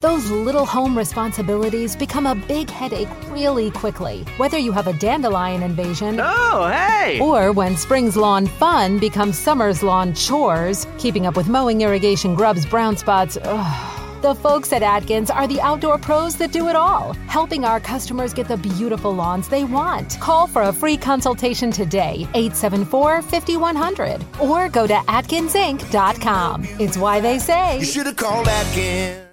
Those little home responsibilities become a big headache really quickly, whether you have a dandelion invasion Oh, hey! or when spring's lawn fun becomes summer's lawn chores, keeping up with mowing, irrigation, grubs, brown spots. Ugh. The folks at Atkins are the outdoor pros that do it all, helping our customers get the beautiful lawns they want. Call for a free consultation today, 874-5100, or go to atkinsinc.com. It's why they say You should have called Atkins.